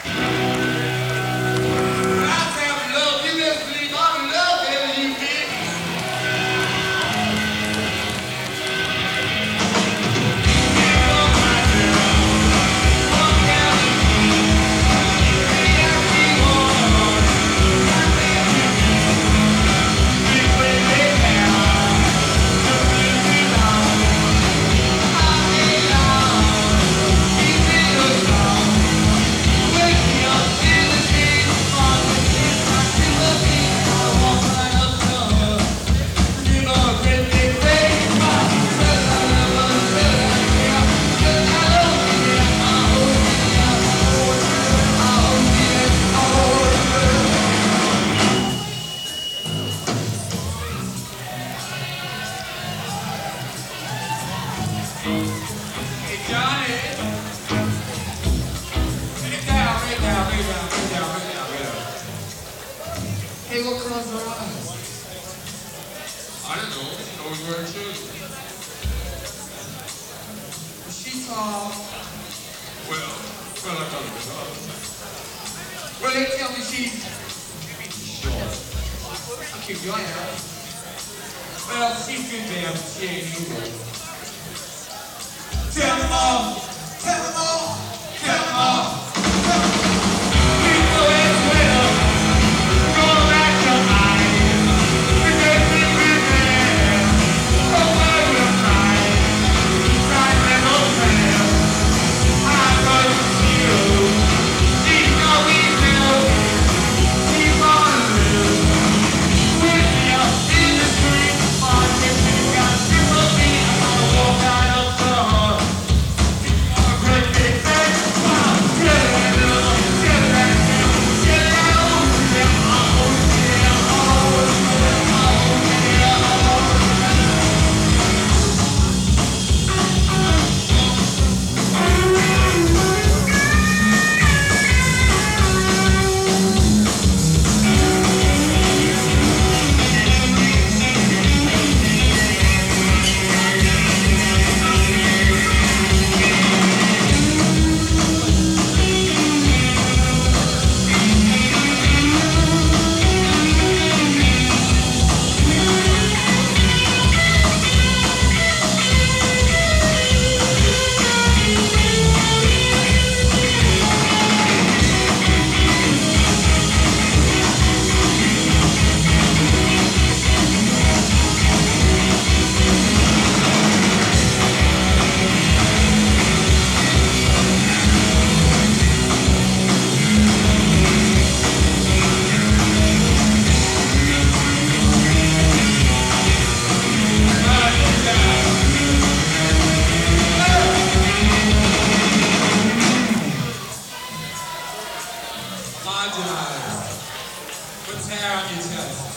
Hey, what color's her eyes? I don't know. She's always wearing shoes. Is she tall? Well, I thought it was us. Well, they tell me she's short. How cute you are. Well, she's good there, but she ain't you. Tell them all. Tell them all. Tell them all. Marginalized. Put hair on your chest.